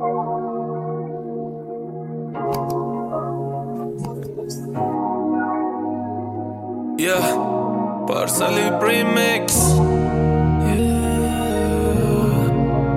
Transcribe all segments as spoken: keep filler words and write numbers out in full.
Yeah, Parsley Remix. Yeah.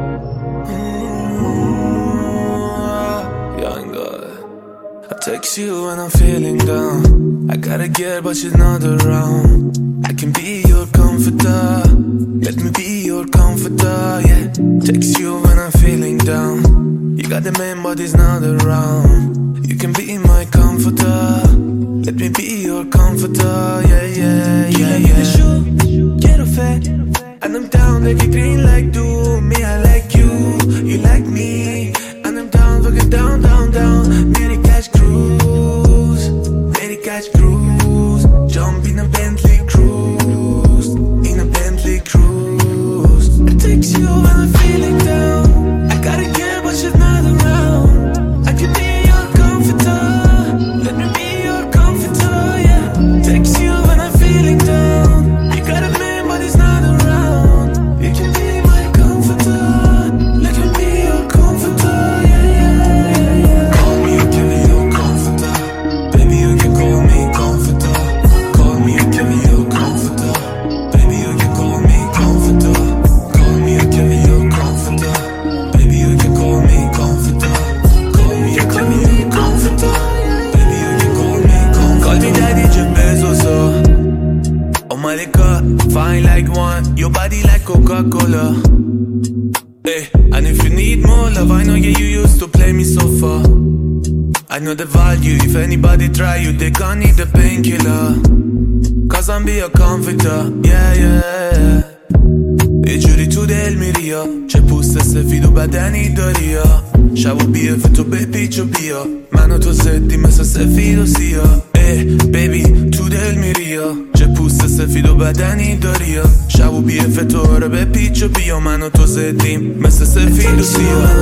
Mm, young guy. I text you when I'm feeling down. I got a girl but she's not around. I can be your comforter. Let me be your comforter, yeah. Text you when I'm feeling down. You got the man but he's not around. You can be my comforter. Let me be your comforter, yeah, yeah, yeah, yeah. You the shoe, quiero fe. And I'm down like a green like do. Me, I like you, you like me. And I'm down, fucking down, down, down. Mary Cash Cruise, Mary Cash Cruise. Jump in a Bentley Cruise, in a Bentley Cruise. I text you when I'm feeling down. I gotta care but she's not around. I can be your comforter. Let me be your comforter, yeah. Text you when I'm feeling down. You got a man but he's not around. You can be my comforter. Let me be your comforter, yeah, yeah, yeah, yeah. Call me, you can be your comforter. Baby, you can call me comforter. Call me, you can be your comforter. Baby, you can call me comforter. Call me, you can be your comforter. Baby, you can call me comforter. Call me, you can be your comforter. Baby, you can call me comforter. Call me daddy, Jeff Bezos, oh. Oh my God, fine like one. Your body like Coca-Cola. Hey, and if you need more love, I know yeah, you used to play me so far. I know the value, if anybody try you, they gon' need a painkiller. Cause I'm be a comforter, yeah, yeah. یه جوری تو دل میری یا چه پوست سفید و بدنی داری یا شب و بیه تو بپیچ و بیا من و تو زدی مثل سفید و سیاه اه بیبی تو دل میری یا چه پوست سفید و بدنی داری یا شب و بیه تو رو بپیچ و بیا من و تو زدیم مثل سفید و سیاه